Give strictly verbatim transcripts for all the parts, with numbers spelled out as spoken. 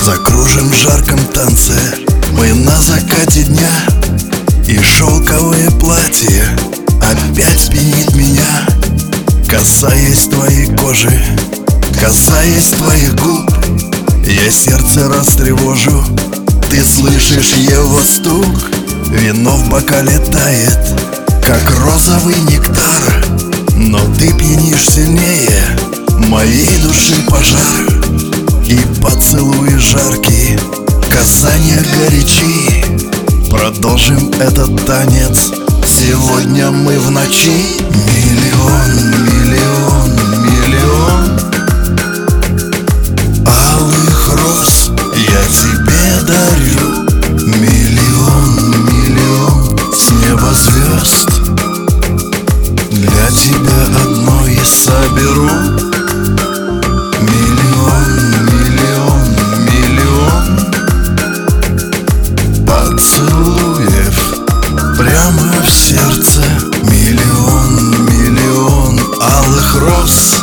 Закружим в жарком танце мы на закате дня, и шелковое платье опять пьянит меня. Касаясь твоей кожи, касаясь твоих губ, я сердце растревожу. Ты слышишь его стук, вино в бокале тает, как розовый нектар. Но ты пьянишь сильнее моей души пожар. И поцелуи жаркие, касания горячи. Продолжим этот танец сегодня мы в ночи. Миллион, миллион, миллион алых роз я тебе дарю. Миллион, миллион с неба звезд для тебя одной я соберу. Миллион, миллион, миллион поцелуев прямо в сердце. Миллион, миллион алых роз.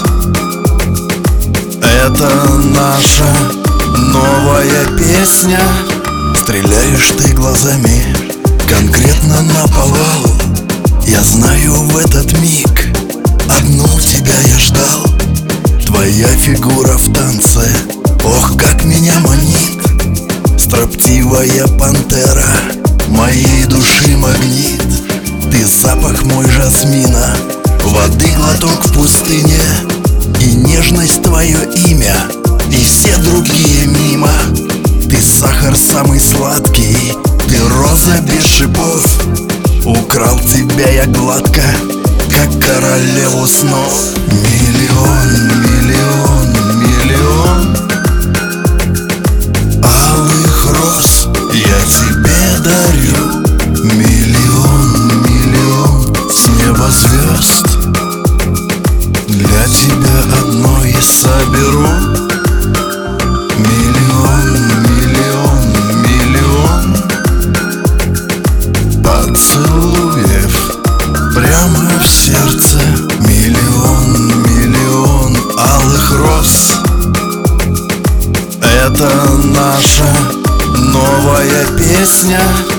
Это наша новая песня. Стреляешь ты глазами конкретно наповал. Я знаю в этот миг одну тебя я ждал. Твоя фигура в танце, ох, как меня манит. Строптивая пантера моей души магнит. Ты запах мой жасмина, воды глоток в пустыне, и нежность твое имя, и все другие мимо. Ты сахар самый сладкий, ты роза без шипов. Украл тебя я гладко, как королеву снов. Миллион, миллион, миллион алых роз я тебе дарю. Миллион, миллион с неба звезд для тебя одной я соберу. Миллион, миллион, миллион поцелуев прямо в сердце. Миллион, миллион алых роз. Это наша новая песня.